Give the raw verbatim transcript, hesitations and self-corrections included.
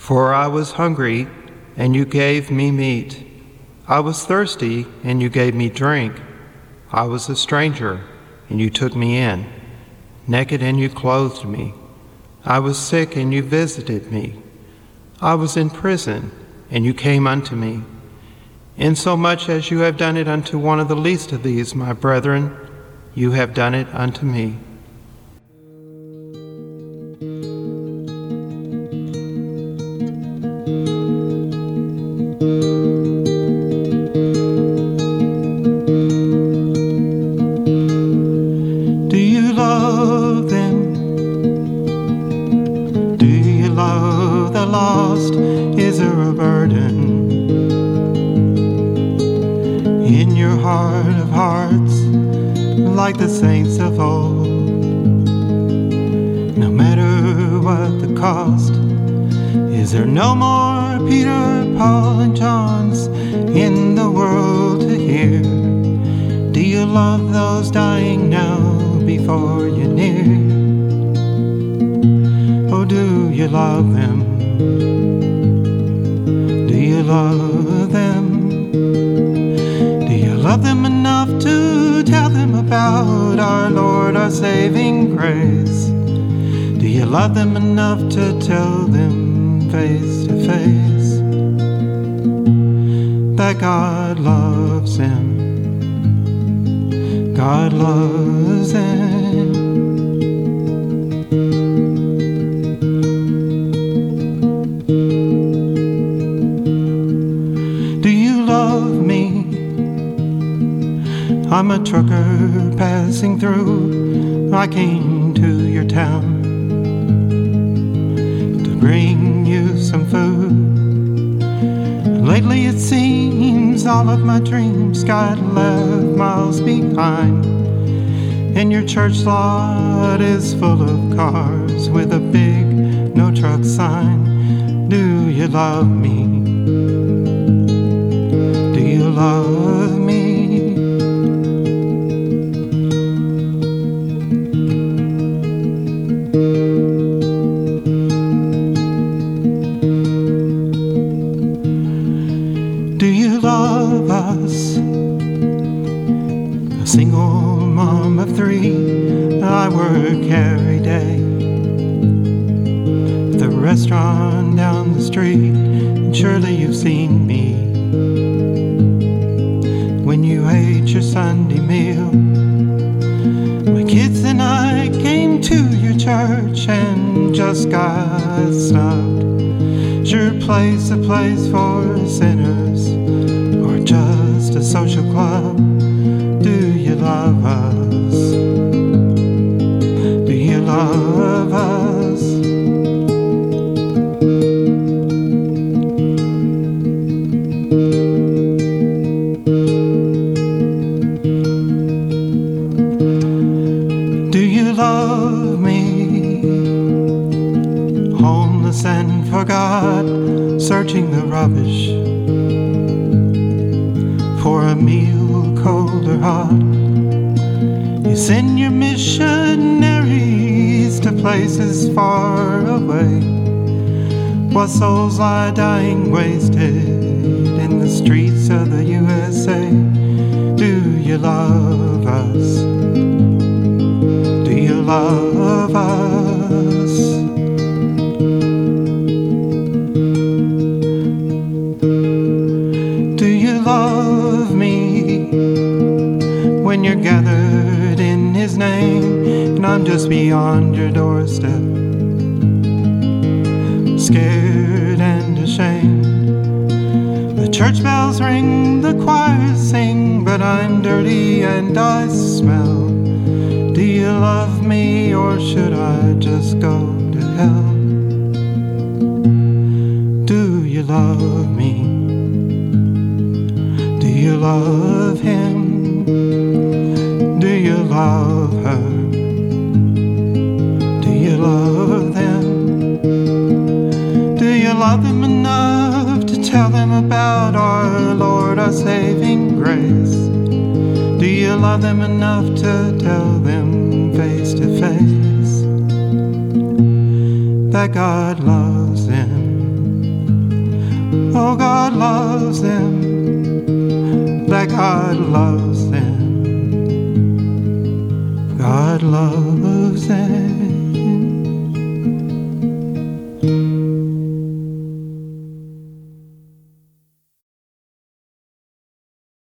For I was hungry, and you gave me meat. I was thirsty, and you gave me drink. I was a stranger, and you took me in. Naked, and you clothed me. I was sick, and you visited me. I was in prison, and you came unto me. Insomuch as you have done it unto one of the least of these, my brethren, you have done it unto me. Do you love them? Do you love the lost? Is there a burden in your heart of hearts, like the saints of old? No matter what the cost, is there no more Peter, Paul, and Johns in the world to hear? Do you love those dying now before you're near? Oh, do you love them? Do you love them? Do you love them enough to tell them about our Lord, our saving grace? Do you love them enough to tell them face to face that God loves him? God loves him. Do you love me? I'm a trucker passing through. I came to your town to bring you some food. Lately it seems all of my dreams got left miles behind, and your church lot is full of cars with a big no truck sign. Do you love me? Do you love me? Do you love us? A single mom of three, I work every day. The restaurant down the street, and surely you've seen me when you ate your Sunday meal. My kids and I came to your church and just got snubbed. Is your place a place for sinners, or just a social club? Do you love us? Do you love us? Do you love me? Homeless and forgot, searching the rubbish for a meal, cold or hot. You send your missionaries to places far away, while souls lie dying wasted in the streets of the U S A. Do you love us? Do you love us? Love me when you're gathered in his name, and I'm just beyond your doorstep, scared and ashamed. The church bells ring, the choirs sing, but I'm dirty and I smell. Do you love me, or should I just go to hell? Do you love me? Do you love him? Do you love her? Do you love them? Do you love them enough to tell them about our Lord, our saving grace? Do you love them enough to tell them face to face that God loves them? Oh, God loves them, that God loves them. God loves them.